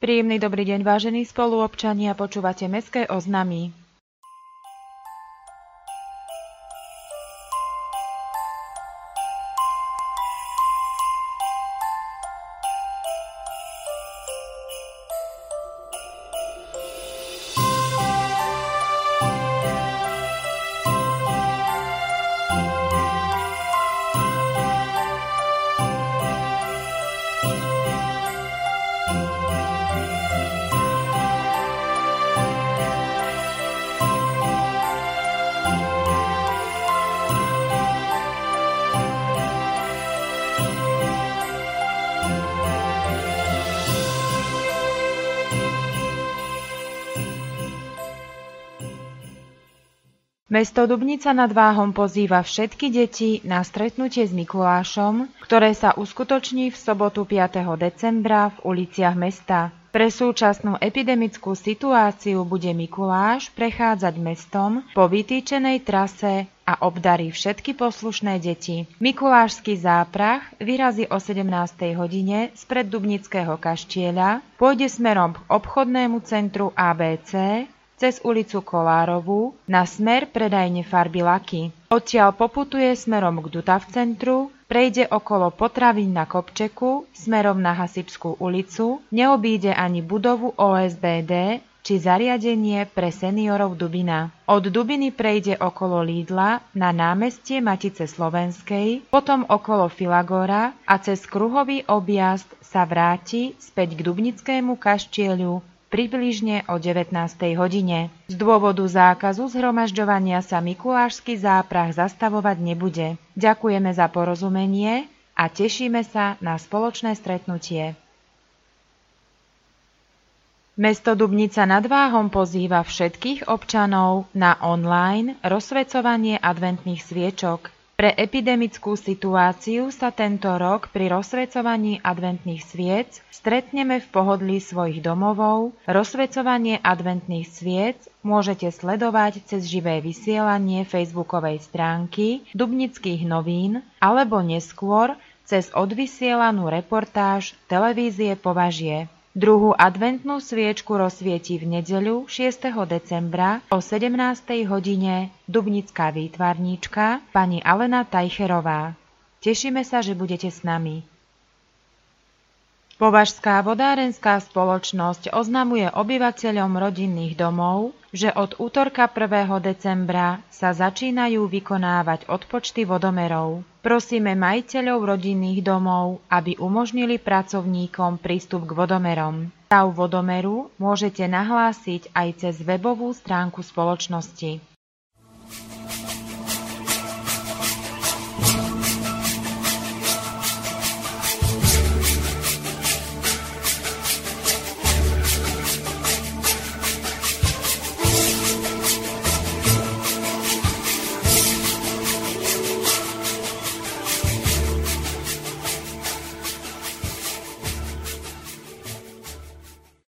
Príjemný dobrý deň, vážení spoluobčania, počúvate Mestské oznamy. Mesto Dubnica nad Váhom pozýva všetky deti na stretnutie s Mikulášom, ktoré sa uskutoční v sobotu 5. decembra v uliciach mesta. Pre súčasnú epidemickú situáciu bude Mikuláš prechádzať mestom po vytýčenej trase a obdarí všetky poslušné deti. Mikulášsky záprah vyrazí o 17. hodine spred Dubnického kaštieľa, pôjde smerom k obchodnému centru ABC, cez ulicu Kolárovú na smer predajne farby Laky. Odtiaľ poputuje smerom k Dutav centru, prejde okolo potravín na Kopčeku smerom na Hasipskú ulicu, neobíde ani budovu OSBD či zariadenie pre seniorov Dubina. Od Dubiny prejde okolo Lídla na námestie Matice Slovenskej, potom okolo Filagora a cez kruhový objazd sa vráti späť k Dubnickému kaštieľu približne o 19. hodine. Z dôvodu zákazu zhromažďovania sa mikulášsky záprah zastavovať nebude. Ďakujeme za porozumenie a tešíme sa na spoločné stretnutie. Mesto Dubnica nad Váhom pozýva všetkých občanov na online rozsvecovanie adventných sviečok. Pre epidemickú situáciu sa tento rok pri rozsvecovaní adventných sviec stretneme v pohodlí svojich domovov. Rozsvecovanie adventných sviec môžete sledovať cez živé vysielanie facebookovej stránky Dubnických novín alebo neskôr cez odvysielanú reportáž televízie Považie. Druhú adventnú sviečku rozsvietí v nedeľu 6. decembra o 17. hodine dubnická výtvarníčka pani Alena Tajcherová. Tešíme sa, že budete s nami. Považská vodárenská spoločnosť oznamuje obyvateľom rodinných domov, že od útorka 1. decembra sa začínajú vykonávať odpočty vodomerov. Prosíme majiteľov rodinných domov, aby umožnili pracovníkom prístup k vodomerom. Stav vodomeru môžete nahlásiť aj cez webovú stránku spoločnosti.